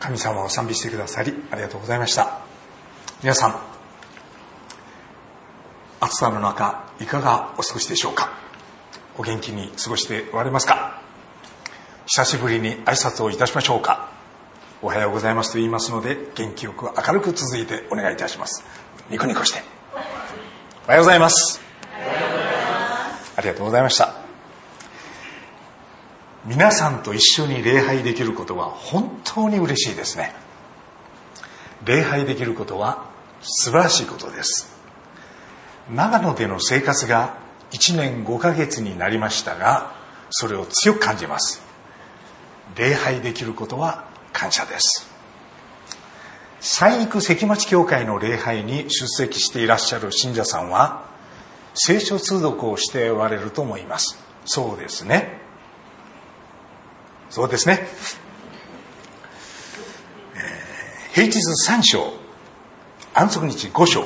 神様を賛美してくださりありがとうございました。皆さん、暑さの中いかがお過ごしでしょうか。お元気に過ごしておられますか。久しぶりに挨拶をいたしましょうか。おはようございますと言いますので、元気よく明るく続いてお願いいたします。ニコニコして、おはようございます。ありがとうございました。皆さんと一緒に礼拝できることは本当に嬉しいですね。礼拝できることは素晴らしいことです。長野での生活が1年5ヶ月になりましたが、それを強く感じます。礼拝できることは感謝です。三育関町教会の礼拝に出席していらっしゃる信者さんは聖書通読をしておられると思います。そうですね。そうですね。平日3章、安息日5章、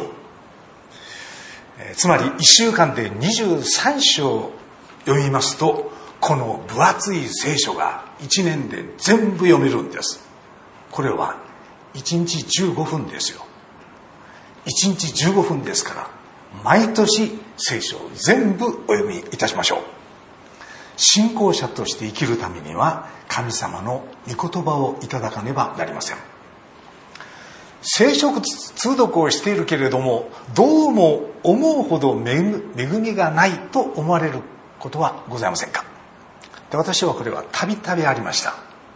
つまり1週間で23章読みますと、この分厚い聖書が1年で全部読めるんです。これは1日15分ですよ。1日15分ですから、毎年聖書を全部お読みいたしましょう。信仰者として生きるためには神様の御言葉をいただかねばなりません。聖書通読をしているけれども、どうも思うほど恵みがないと思われることはございませんか。で、私はこれはたびたびありました。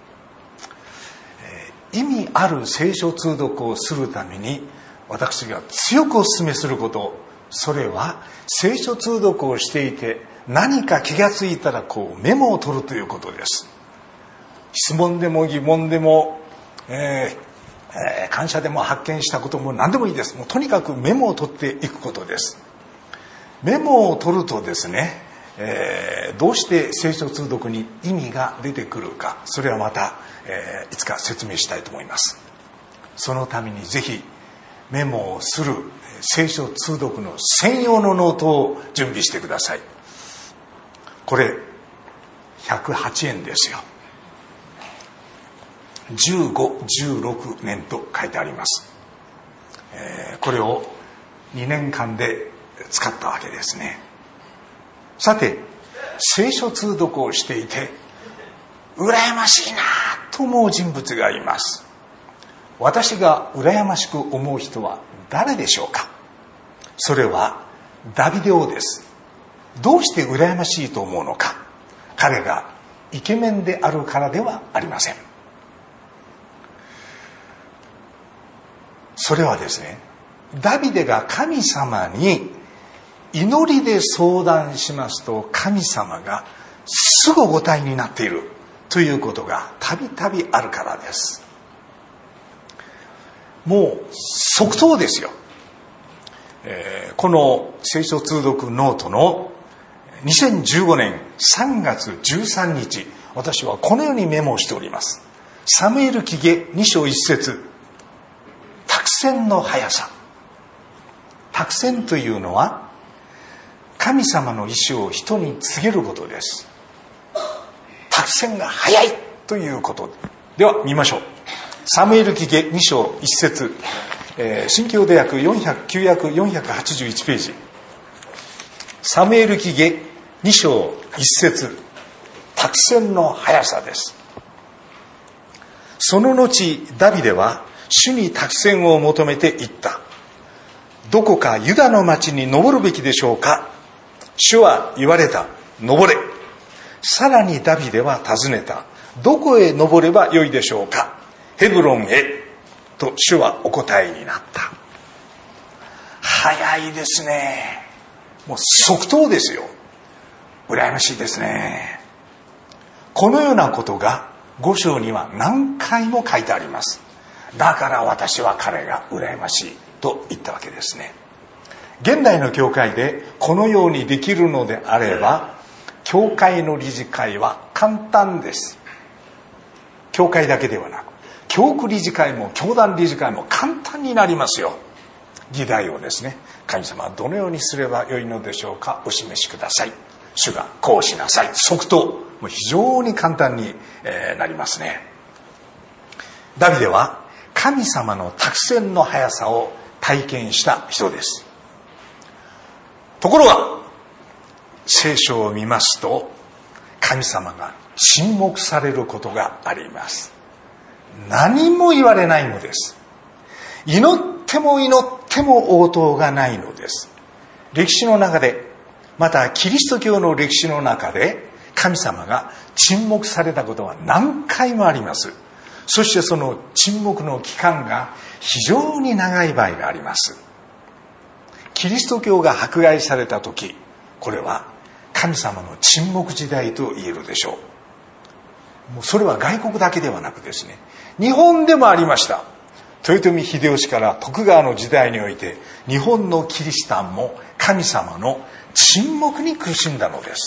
意味ある聖書通読をするために私が強くお勧めすること、それは聖書通読をしていて何か気がついたらメモを取るということです。質問でも疑問でも、感謝でも発見したことも何でもいいです。もうとにかくメモを取っていくことです。メモを取るとですね、どうして聖書通読に意味が出てくるか、それはまた、いつか説明したいと思います。そのためにぜひメモをする聖書通読の専用のノートを準備してください。これ108円ですよ。15、16年と書いてあります。これを2年間で使ったわけですね。さて、聖書通読をしていて羨ましいなと思う人物がいます。私が羨ましく思う人は誰でしょうか。それはダビデ王です。どうして羨ましいと思うのか。彼がイケメンであるからではありません。それはですね、ダビデが神様に祈りで相談しますと、神様がすぐお答えになっているということがたびたびあるからです。もう即答ですよ。この聖書通読ノートの2015年3月13日、私はこのようにメモをしております。サムエル記下2章1節、託戦の速さ。託戦というのは神様の意志を人に告げることです。託戦が速いということでは見ましょう。サムエル記下2章1節、新共同訳409訳481ページ。サムエル記下2章1節、託戦の速さです。その後ダビデは主に託戦を求めて言った。どこかユダの町に登るべきでしょうか。主は言われた。登れ。さらにダビデは尋ねた。どこへ登ればよいでしょうか。ヘブロンへ。と主はお答えになった。早いですね。もう即答ですよ。羨ましいですね。このようなことが5章には何回も書いてあります。だから私は彼が羨ましいと言ったわけですね。現代の教会でこのようにできるのであれば、教会の理事会は簡単です。教会だけではなく、教区理事会も教団理事会も簡単になりますよ。議題をですね、神様はどのようにすればよいのでしょうか、お示しください。主がこうしなさい。即答。もう非常に簡単になりますね。 ダビデは神様の託戦の速さを体験した人です。ところが聖書を見ますと、神様が沈黙されることがあります。何も言われないのです。祈っても祈っても応答がないのです。歴史の中で、またキリスト教の歴史の中で、神様が沈黙されたことは何回もあります。そしてその沈黙の期間が非常に長い場合があります。キリスト教が迫害された時、これは神様の沈黙時代と言えるでしょう。もうそれは外国だけではなくですね、日本でもありました。豊臣秀吉から徳川の時代において、日本のキリシタンも神様の沈黙に苦しんだのです。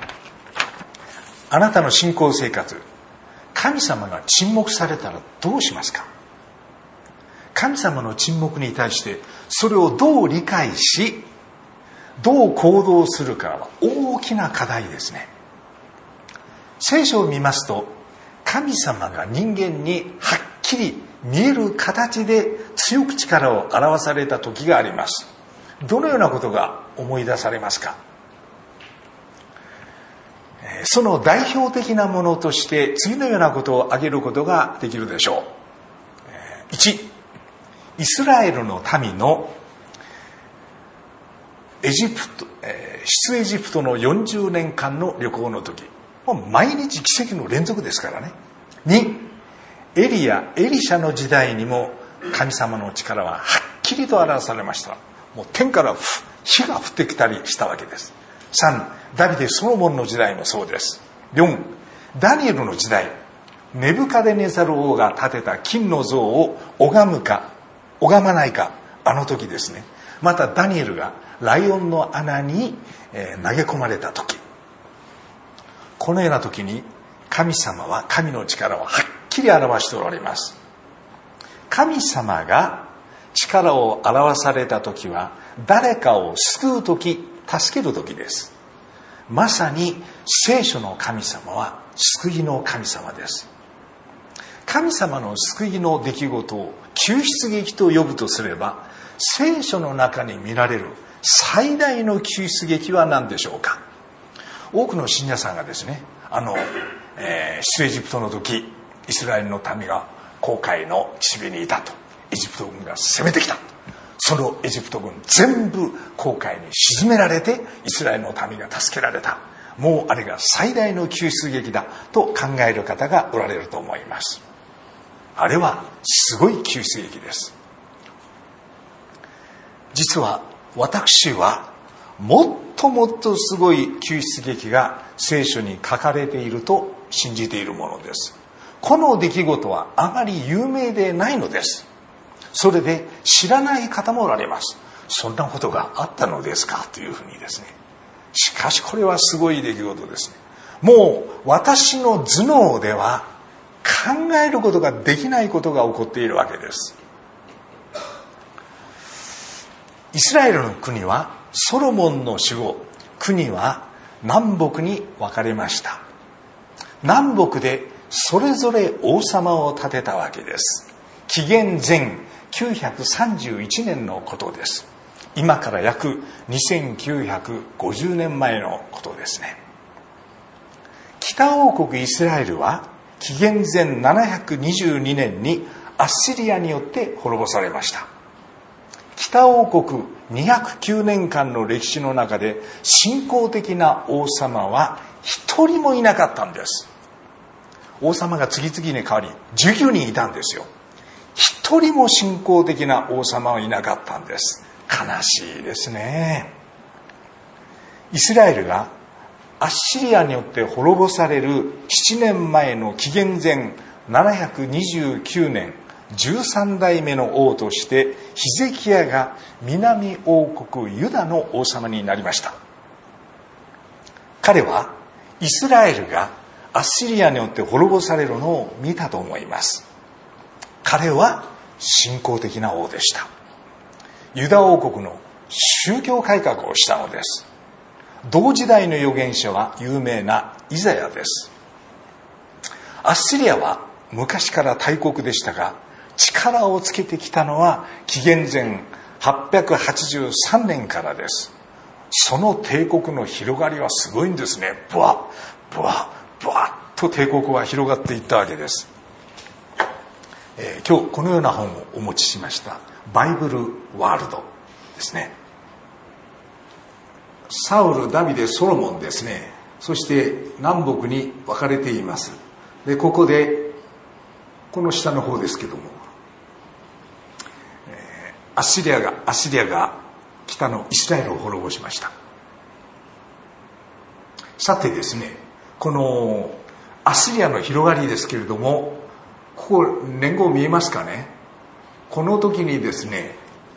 あなたの信仰生活、神様が沈黙されたらどうしますか？神様の沈黙に対してそれをどう理解し、どう行動するかは大きな課題ですね。聖書を見ますと、神様が人間にはっきり見える形で強く力を表された時があります。どのようなことが思い出されますか？その代表的なものとして次のようなことを挙げることができるでしょう。1、イスラエルの民の出エジプトの40年間の旅行の時、もう毎日奇跡の連続ですからね。2、エリア、エリシャの時代にも神様の力ははっきりと表されました。もう天から火が降ってきたりしたわけです。3、ダビデ・ソロモンの時代もそうです。4、ダニエルの時代、ネブカデネザル王が建てた金の像を拝むか拝まないか、あの時ですね。またダニエルがライオンの穴に投げ込まれた時、このような時に神様は神の力をはっきり表しておられます。神様が力を表された時は誰かを救う時、助ける時です。まさに聖書の神様は救いの神様です。神様の救いの出来事を救出劇と呼ぶとすれば、聖書の中に見られる最大の救出劇は何でしょうか？多くの信者さんがですね、出エジプトの時、イスラエルの民が紅海の岸辺にいたと、エジプト軍が攻めてきた、そのエジプト軍全部紅海に沈められてイスラエルの民が助けられた、もうあれが最大の救出劇だと考える方がおられると思います。あれはすごい救出劇です。実は私はもっともっとすごい救出劇が聖書に書かれていると信じているものです。この出来事はあまり有名でないのです。それで知らない方もおられます。そんなことがあったのですかというふうにですね。しかしこれはすごい出来事ですね。もう私の頭脳では考えることができないことが起こっているわけです。イスラエルの国はソロモンの死後、国は南北に分かれました。南北でそれぞれ王様を立てたわけです。紀元前931年のことです。今から約2950年前のことですね。北王国イスラエルは紀元前722年にアッシリアによって滅ぼされました。北王国209年間の歴史の中で信仰的な王様は一人もいなかったんです。王様が次々に変わり19人いたんですよ。一人も信仰的な王様はいなかったんです。悲しいですね。イスラエルがアッシリアによって滅ぼされる7年前の紀元前729年13代目の王としてヒゼキヤが南王国ユダの王様になりました。彼はイスラエルがアッシリアによって滅ぼされるのを見たと思います。彼は信仰的な王でした。ユダ王国の宗教改革をしたのです。同時代の預言者は有名なイザヤです。アッシリアは昔から大国でしたが、力をつけてきたのは紀元前883年からです。その帝国の広がりはすごいんですね。ブワッブワッブワッと帝国は広がっていったわけです。今日このような本をお持ちしました。バイブルワールドですね。サウル、ダビデ、ソロモンですね。そして南北に分かれています。で、ここでこの下の方ですけども、アッシリアが北のイスラエルを滅ぼしました。さてですね、このアッシリアの広がりですけれども、ここ年号見えますかね。この時にですね、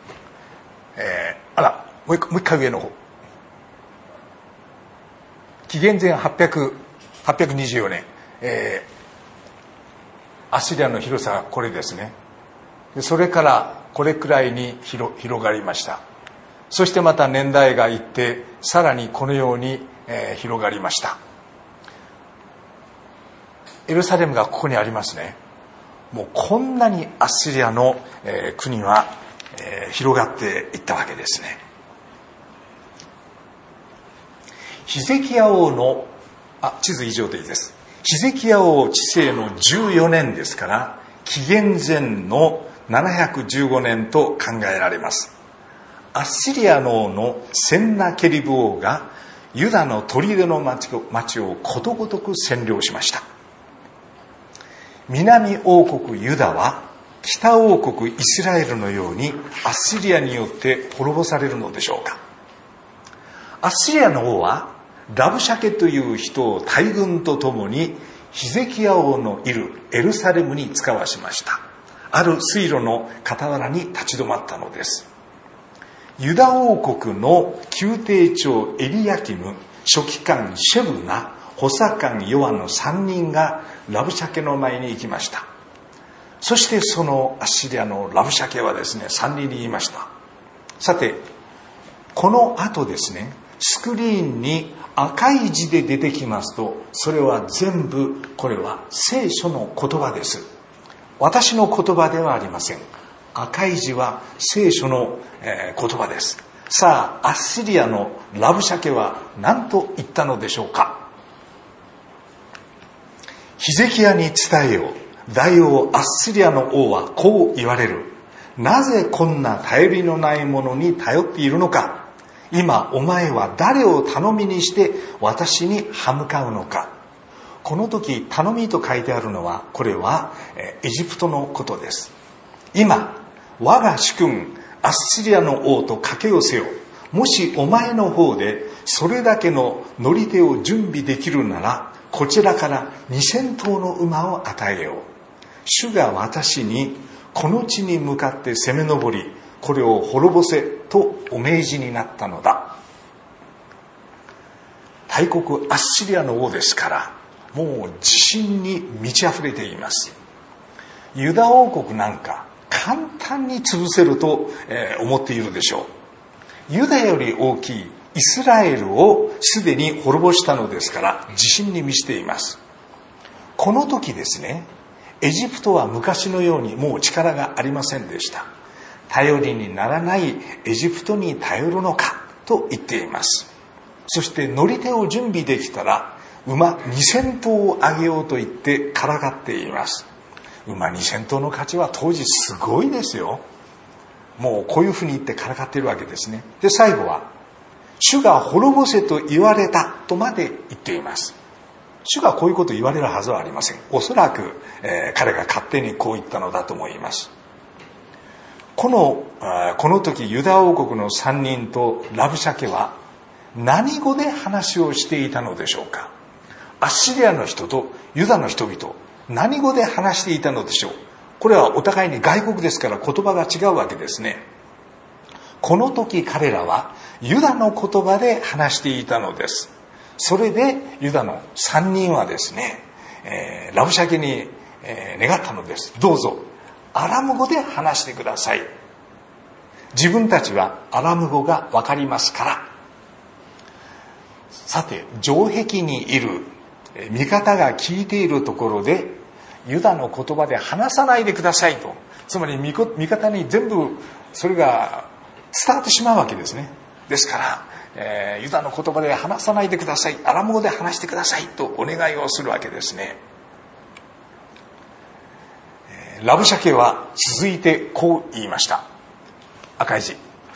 もう一回上の方、紀元前824年、アッシリアの広さはこれですね。それからこれくらいに広がりました。そしてまた年代がいってさらにこのように、広がりました。エルサレムがここにありますね。もうこんなにアッシリアの、国は、広がっていったわけですね。ヒゼキヤ王の地図以上でいいです。ヒゼキヤ王治世の14年ですから、紀元前の715年と考えられます。アッシリアの王のセンナケリブ王がユダの砦の町をことごとく占領しました。南王国ユダは北王国イスラエルのようにアッシリアによって滅ぼされるのでしょうか。アッシリアの王はラブシャケという人を大軍とともにヒゼキヤ王のいるエルサレムに使わしました。ある水路の傍らに立ち止まったのです。ユダ王国の宮廷長エリヤキム、書記官シェブナ、補佐官ヨアの3人がラブシャケの前に行きました。そしてそのアッシリアのラブシャケはですね、3人に言いました。さて、この後ですね、スクリーンに赤い字で出てきますと、それは全部これは聖書の言葉です。私の言葉ではありません。赤い字は聖書の言葉です。さあ、アッシリアのラブシャケは何と言ったのでしょうか。ヒゼキヤに伝えよう。大王アッシリアの王はこう言われる。なぜこんな頼りのないものに頼っているのか。今お前は誰を頼みにして私に歯向かうのか。この時頼みと書いてあるのは、これはエジプトのことです。今我が主君アッシリアの王と駆け寄せよ。もしお前の方でそれだけの乗り手を準備できるなら、こちらから2000頭の馬を与えよう。主が私にこの地に向かって攻め上り、これを滅ぼせとお命じになったのだ。大国アッシリアの王ですから、もう自信に満ち溢れています。ユダ王国なんか簡単に潰せると思っているでしょう。ユダより大きいイスラエルをすでに滅ぼしたのですから、自信に満ちています。この時ですね、エジプトは昔のようにもう力がありませんでした。頼りにならないエジプトに頼るのかと言っています。そして乗り手を準備できたら馬2000頭をあげようと言ってからかっています。馬2000頭の価値は当時すごいですよ。もうこういうふうに言ってからかっているわけですね。で、最後は主が滅ぼせと言われたとまで言っています。主がこういうことを言われるはずはありません。おそらく、彼が勝手にこう言ったのだと思います。この時ユダ王国の3人とラブシャケは何語で話をしていたのでしょうか。アッシリアの人とユダの人々、何語で話していたのでしょう。これはお互いに外国ですから言葉が違うわけですね。この時彼らはユダの言葉で話していたのです。それでユダの3人はですね、ラブシャケに、願ったのです。どうぞアラム語で話してください。自分たちはアラム語がわかりますから。さて、城壁にいる味方が聞いているところで、 ユダの言葉で話さないでくださいと。つまり味方に全部それが伝わってしまうわけですね。ですから、ユダの言葉で話さないでください、アラム語で話してくださいとお願いをするわけですね。ラブシャケは続いてこう言いました。赤い字。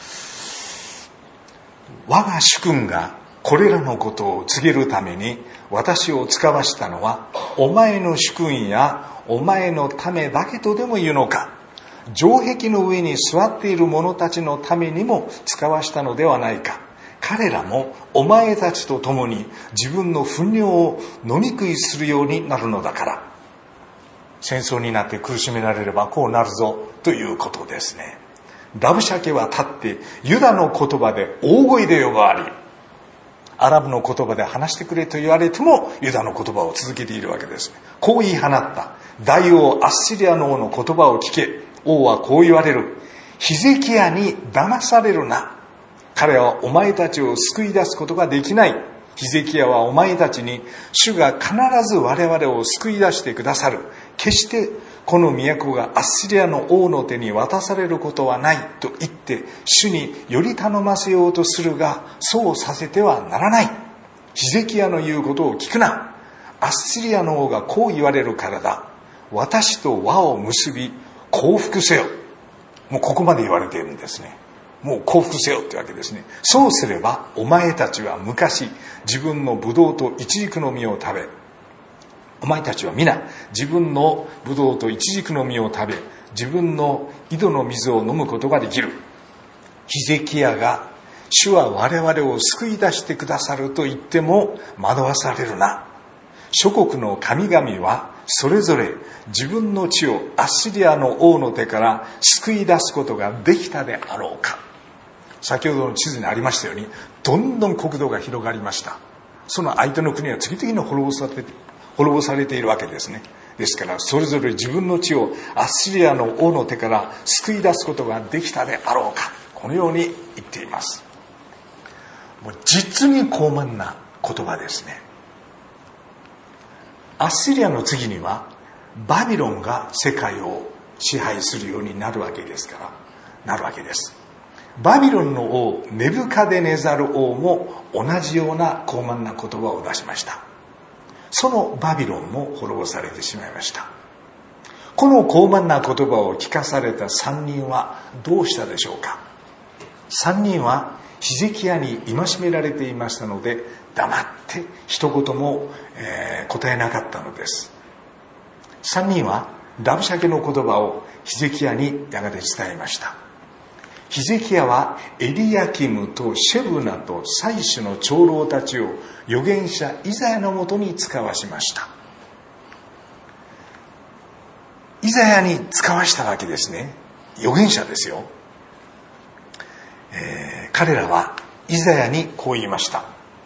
我が主君がこれらのことを告げるために私を使わしたのはお前の主君やお前のためだけとでも言うのか。城壁の上に座っている者たちのためにも使わしたのではないか。彼らもお前たちと共に自分の糞尿を飲み食いするようになるのだから。戦争になって苦しめられればこうなるぞということですね。ラブシャケは立ってユダの言葉で大声で呼ばわり、アラブの言葉で話してくれと言われてもユダの言葉を続けているわけです。こう言い放った。大王アッシリアの王の言葉を聞け。王はこう言われる。ヒゼキヤに騙されるな。彼はお前たちを救い出すことができない。ヒゼキヤはお前たちに主が必ず我々を救い出してくださる。決してこの都がアッシリアの王の手に渡されることはないと言って主により頼ませようとするが、そうさせてはならない。ヒゼキヤの言うことを聞くな。アッシリアの王がこう言われるからだ。私と輪を結び降伏せよ。もうここまで言われているんですね。もう降伏せよってわけですね。そうすればお前たちは昔自分のブドウとイチジクの実を食べ、お前たちは皆自分のブドウとイチジクの実を食べ、自分の井戸の水を飲むことができる。ヒゼキヤが主は我々を救い出してくださると言っても惑わされるな。諸国の神々はそれぞれ自分の地をアッシリアの王の手から救い出すことができたであろうか。先ほどの地図にありましたように、どんどん国土が広がりました。その相手の国は次々に滅ぼされているわけですね。ですからそれぞれ自分の地をアッシリアの王の手から救い出すことができたであろうか。このように言っています。もう実に高慢な言葉ですね。アッシリアの次にはバビロンが世界を支配するようになるわけですから、なるわけです。バビロンの王ネブカデネザル王も同じような高慢な言葉を出しました。そのバビロンも滅ぼされてしまいました。この高慢な言葉を聞かされた3人はどうしたでしょうか。3人はヒゼキヤに戒められていましたので黙って一言も答えなかったのです。3人はラブシャケの言葉をヒゼキヤにやがて伝えました。ヒゼキヤはエリヤキムとシェブナと祭司の長老たちを預言者イザヤのもとに使わしました。イザヤに使わしたわけですね。預言者ですよ。彼らはイザヤにこう言いました。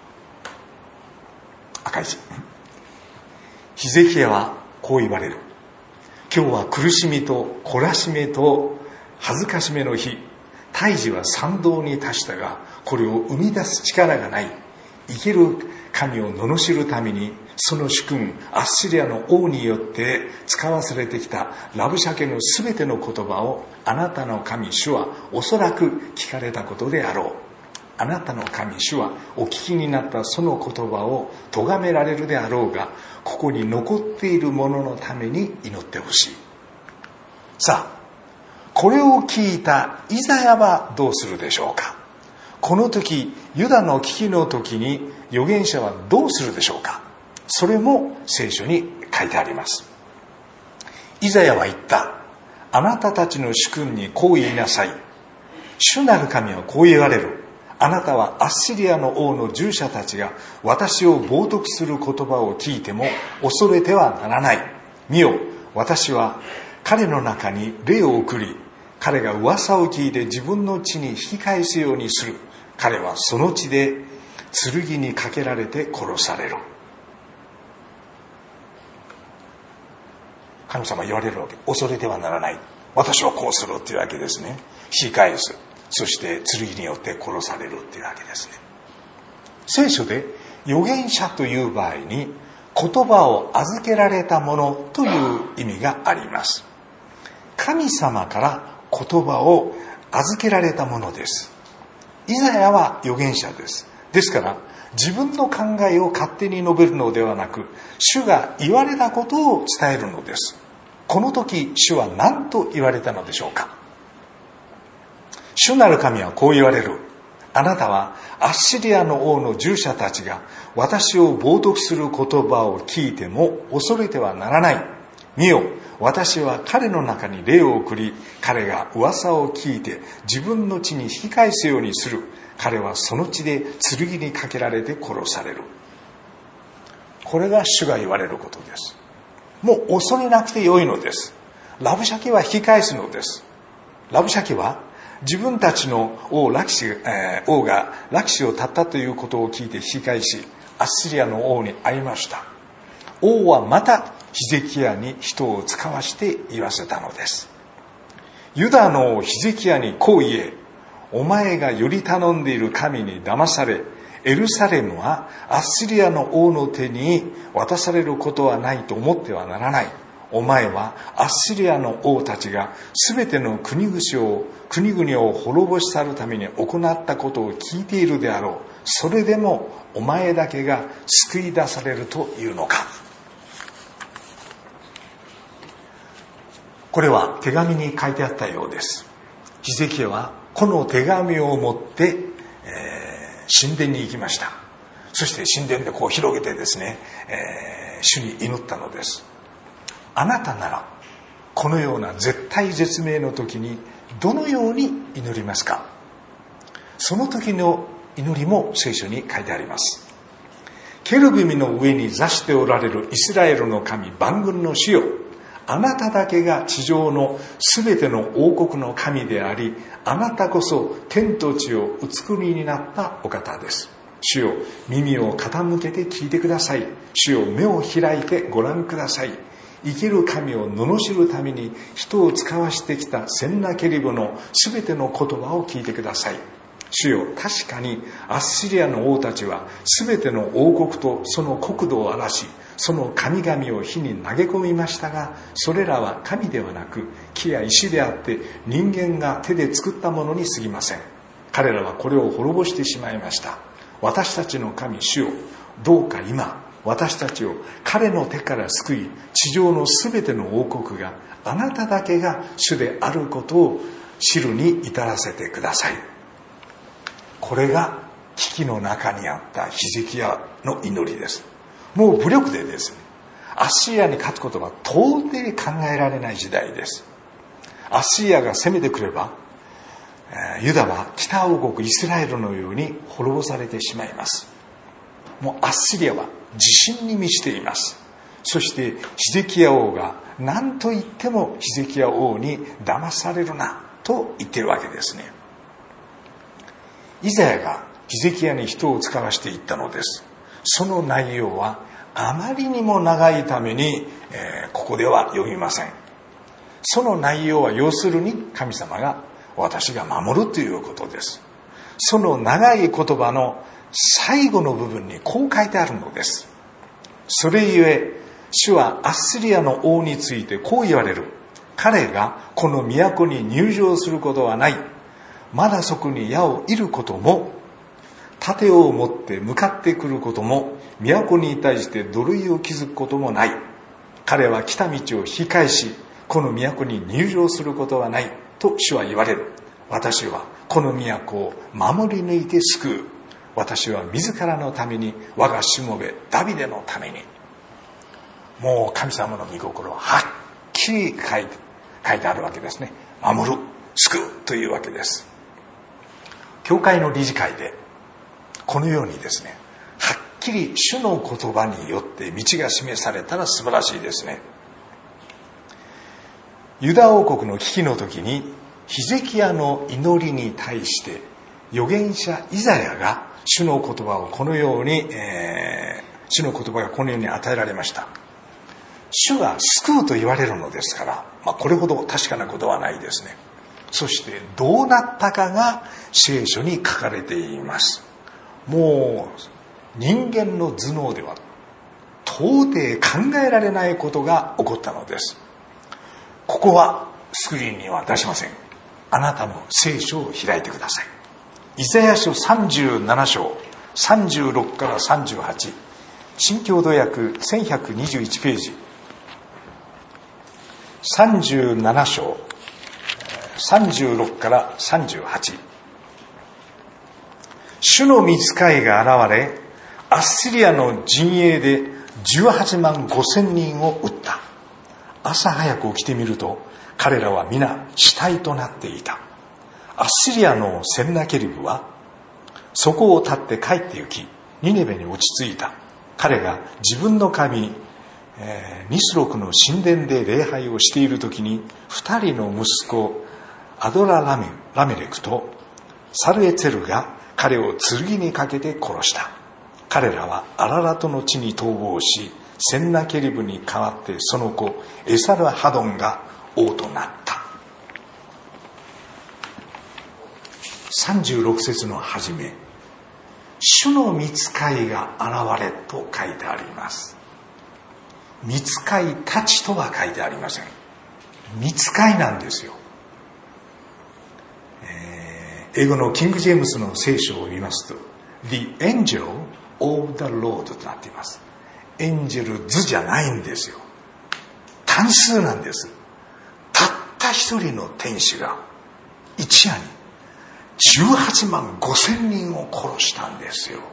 赤い字。ヒゼキヤはこう言われる。今日は苦しみと懲らしめと恥ずかしめの日。胎児は産道に達したが、これを生み出す力がない。生ける神を罵るために、その主君アッシリアの王によって使わされてきたラブシャケのすべての言葉をあなたの神主はおそらく聞かれたことであろう。あなたの神主はお聞きになったその言葉を咎められるであろうが、ここに残っている者のために祈ってほしい。さあ、これを聞いたイザヤはどうするでしょうか。この時、ユダの危機の時に預言者はどうするでしょうか。それも聖書に書いてあります。イザヤは言った。あなたたちの主君にこう言いなさい。主なる神はこう言われる。あなたはアッシリアの王の従者たちが私を冒涜する言葉を聞いても恐れてはならない。見よ、私は彼の中に霊を送り、彼が噂を聞いて自分の地に引き返すようにする。彼はその地で剣にかけられて殺される。神様言われるわけ。恐れてはならない。私はこうするっていうわけですね。引き返す。そして剣によって殺されるっていうわけですね。聖書で預言者という場合に言葉を預けられたものという意味があります。神様から言葉を預けられたものです。イザヤは預言者です。ですから自分の考えを勝手に述べるのではなく、主が言われたことを伝えるのです。この時主は何と言われたのでしょうか。主なる神はこう言われる。あなたはアッシリアの王の従者たちが私を冒涜する言葉を聞いても恐れてはならない。見よ、私は彼の中に霊を送り、彼が噂を聞いて自分の地に引き返すようにする。彼はその地で剣にかけられて殺される。これが主が言われることです。もう恐れなくてよいのです。ラブシャケは引き返すのです。ラブシャケは自分たちの王がラキシを立ったということを聞いて引き返し、アッシリアの王に会いました。王はまたヒゼキヤに人を使わして言わせたのです。ユダの王ヒゼキヤにこう言え。お前がより頼んでいる神に騙され、エルサレムはアッシリアの王の手に渡されることはないと思ってはならない。お前はアッシリアの王たちがすべての国々を滅ぼし去るために行ったことを聞いているであろう。それでもお前だけが救い出されるというのか。これは手紙に書いてあったようです。ヒゼキヤはこの手紙を持って、神殿に行きました。そして神殿でこう広げてですね、主に祈ったのです。あなたならこのような絶体絶命の時にどのように祈りますか。その時の祈りも聖書に書いてあります。ケルビムの上に座しておられるイスラエルの神万軍の主よ、あなただけが地上のすべての王国の神であり、あなたこそ天と地をお作りになったお方です。主よ、耳を傾けて聞いてください。主よ、目を開いてご覧ください。生きる神を罵るために人を使わしてきたセンナケリブのすべての言葉を聞いてください。主よ、確かにアッシリアの王たちはすべての王国とその国土を荒らし、その神々を火に投げ込みましたが、それらは神ではなく木や石であって人間が手で作ったものに過ぎません。彼らはこれを滅ぼしてしまいました。私たちの神主よ、どうか今私たちを彼の手から救い、地上のすべての王国があなただけが主であることを知るに至らせてください。これが危機の中にあったヒゼキヤの祈りです。もう武力でですね、アッシリアに勝つことは到底考えられない時代です。アッシリアが攻めてくれば、ユダは北王国イスラエルのように滅ぼされてしまいます。もうアッシリアは自信に満ちています。そしてヒゼキヤ王が何と言ってもヒゼキヤ王に騙されるなと言っているわけですね。イザヤがヒゼキヤに人を使わしていったのです。その内容はあまりにも長いために、ここでは読みません。その内容は要するに神様が私が守るということです。その長い言葉の最後の部分にこう書いてあるのです。それゆえ主はアッシリアの王についてこう言われる。彼がこの都に入場することはない。まだそこに矢を射ることも、盾を持って向かってくることも、都に対して土塁を築くこともない。彼は来た道を引き返し、この都に入場することはないと主は言われる。私はこの都を守り抜いて救う。私は自らのために、我がしもべダビデのために。もう神様の御心ははっきり書いてあるわけですね。守る、救うというわけです。教会の理事会でこのようにですね、はっきり主の言葉によって道が示されたら素晴らしいですね。ユダ王国の危機の時にヒゼキヤの祈りに対して預言者イザヤが主の言葉をこのように、主の言葉がこのように与えられました。主が救うと言われるのですから、これほど確かなことはないですね。そしてどうなったかが聖書に書かれています。もう人間の頭脳では到到底考えられないことが起こったのです。ここはスクリーンには出しません。あなたの聖書を開いてください。イザヤ書37章36から38、新共同訳1121ページ、37章36から38。主の御使いが現れ、アッシリアの陣営で18万5千人を撃った。朝早く起きてみると、彼らは皆死体となっていた。アッシリアのセンナケリブはそこを立って帰って行き、ニネベに落ち着いた。彼が自分の神ニスロクの神殿で礼拝をしている時に、2人の息子アドララメレクとサルエツェルが彼を剣にかけて殺した。彼らはアララトの地に逃亡し、センナケリブに代わってその子エサルハドンが王となった。36節の初め、主の御使いが現れと書いてあります。御使いたちとは書いてありません。御使いなんですよ。英語のキング・ジェームスの聖書を見ますと The Angel of the Lord となっています。エンジェルズじゃないんですよ。単数なんです。たった一人の天使が一夜に18万5千人を殺したんですよ。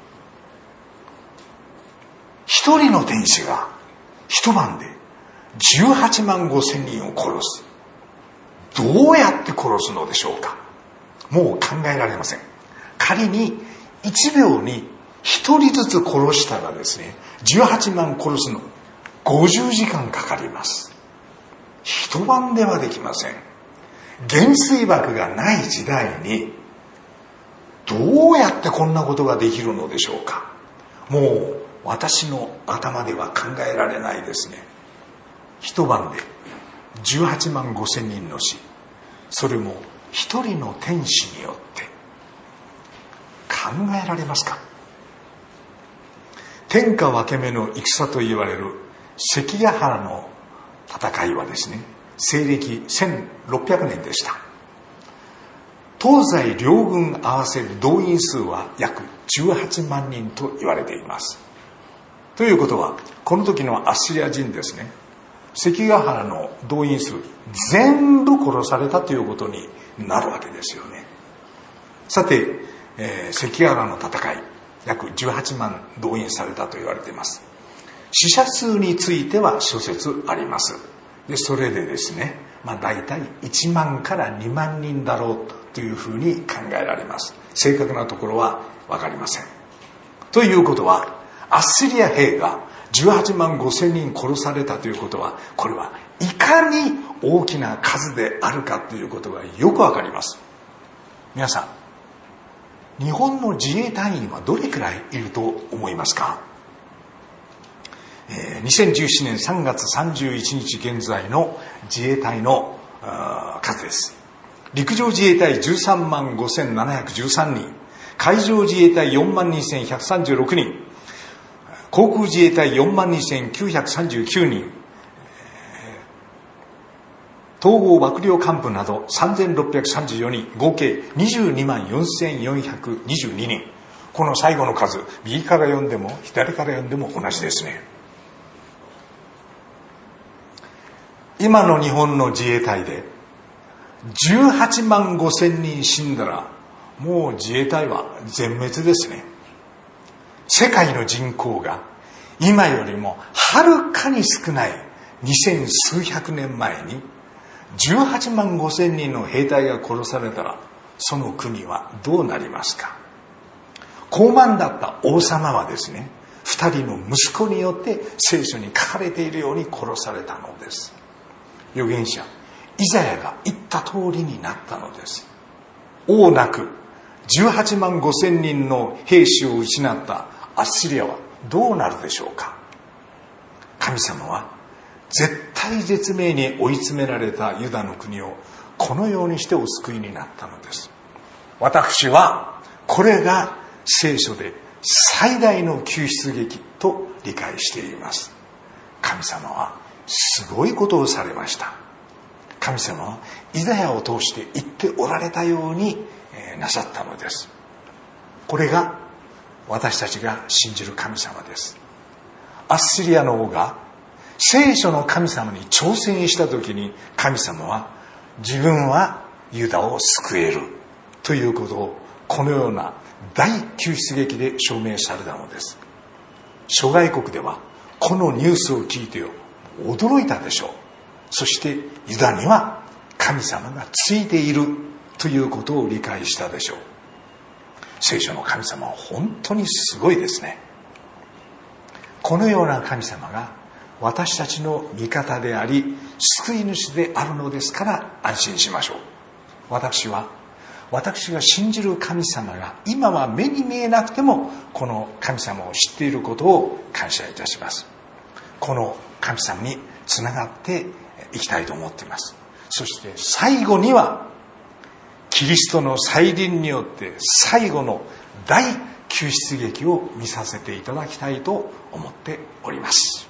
一人の天使が一晩で18万5千人を殺す。どうやって殺すのでしょうか。もう考えられません。仮に1秒に1人ずつ殺したらですね、18万殺すの50時間かかります。一晩ではできません。原水爆がない時代にどうやってこんなことができるのでしょうか。もう私の頭では考えられないですね。一晩で18万5千人の死、それも一人の天使によって考えられますか。天下分け目の戦と言われる関ヶ原の戦いはですね、西暦1600年でした。東西両軍合わせる動員数は約18万人と言われています。ということは、この時のアッシリア人ですね、関ヶ原の動員数全部殺されたということになるわけですよね。さて、関ヶ原の戦い、約18万動員されたと言われています。死者数については諸説あります。でそれでですね、大体1万から2万人だろうというふうに考えられます。正確なところは分かりません。ということは、アッシリア兵が18万5千人殺されたということは、これはいかに大きな数であるかということがよくわかります。皆さん、日本の自衛隊員はどれくらいいると思いますか。2017年3月31日現在の自衛隊の数です。陸上自衛隊13万5713人、海上自衛隊4万2136人、航空自衛隊4万2939人、統合幕僚幹部など3634人、合計22万4422人。この最後の数、右から読んでも左から読んでも同じですね。今の日本の自衛隊で18万5千人死んだら、もう自衛隊は全滅ですね。世界の人口が今よりもはるかに少ない2000数百年前に18万5千人の兵隊が殺されたら、その国はどうなりますか。高慢だった王様はですね、2人の息子によって聖書に書かれているように殺されたのです。預言者イザヤが言った通りになったのです。王なく18万5千人の兵士を失ったアッシリアはどうなるでしょうか。神様は絶体絶命に追い詰められたユダの国をこのようにしてお救いになったのです。私はこれが聖書で最大の救出劇と理解しています。神様はすごいことをされました。神様はイザヤを通して言っておられたようになさったのです。これが私たちが信じる神様です。アッシリアの王が聖書の神様に挑戦した時に、神様は自分はユダを救えるということをこのような大救出劇で証明されたのです。諸外国ではこのニュースを聞いて驚いたでしょう。そしてユダには神様がついているということを理解したでしょう。聖書の神様は本当にすごいですね。このような神様が私たちの味方であり救い主であるのですから安心しましょう。私が信じる神様が今は目に見えなくてもこの神様を知っていることを感謝いたします。この神様につながっていきたいと思っています。そして最後にはキリストの再臨によって最後の大救出劇を見させていただきたいと思っております。